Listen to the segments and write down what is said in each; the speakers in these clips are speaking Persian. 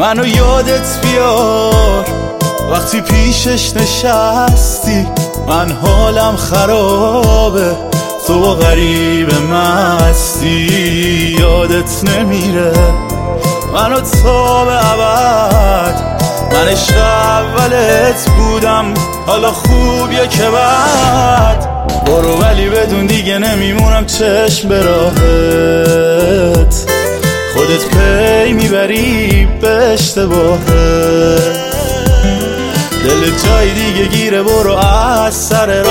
منو یادت بیار وقتی پیشش نشستی. من حالم خرابه، تو غریب مستی. یادت نمیره منو تا به ابد، من عشق اولت بودم، حالا خوبیه که بعد. برو ولی بدون دیگه نمیمونم چشم به راهت، خودت پی میبری به اشتباهت. دل جای دیگه گیره، برو از سر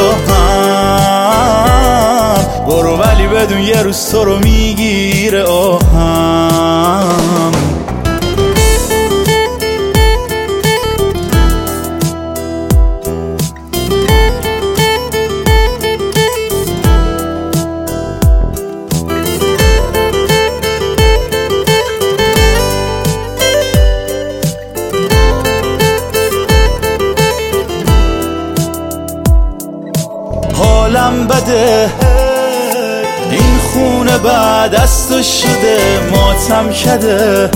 راهم. برو ولی بدون یه روز تو رو میگیره آهم. حالم بده، این خونه بعد از تو شده ماتم کده.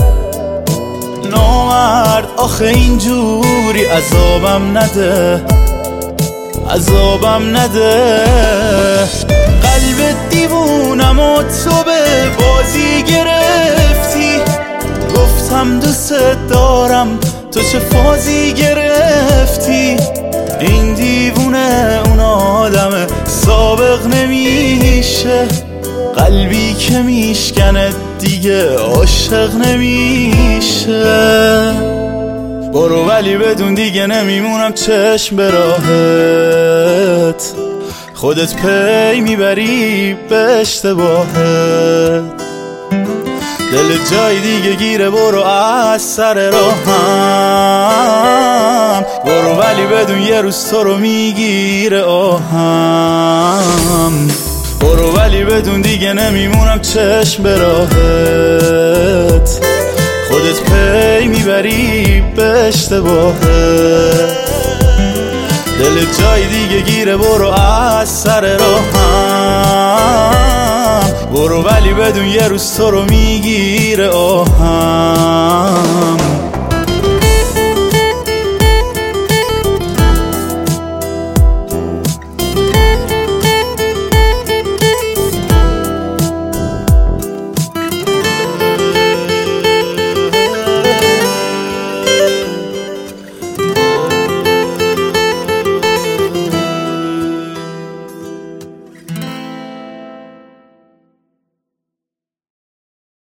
نامرد آخه اینجوری عذابم نده، عذابم نده. قلب دیوونم و تو به بازی گرفتی. گفتم دوست دارم، تو چه فازی گرفتی. این دیوونه اون آدمه، سابق نمیشه. قلبی که میشکنه دیگه عاشق نمیشه. برو ولی بدون دیگه نمیمونم چشم به راهت، خودت پی میبری به اشتباهت. دل جای دیگه گیره، برو از سر راهم. برو ولی بدون یه روز تو رو میگیره آهم. برو ولی بدون دیگه نمیمونم چشم به راهت، خودت پی میبری به اشتباهت. دل جای دیگه گیره، برو از سر راهم. برو ولی بدون یه روز تو رو میگیره آهم.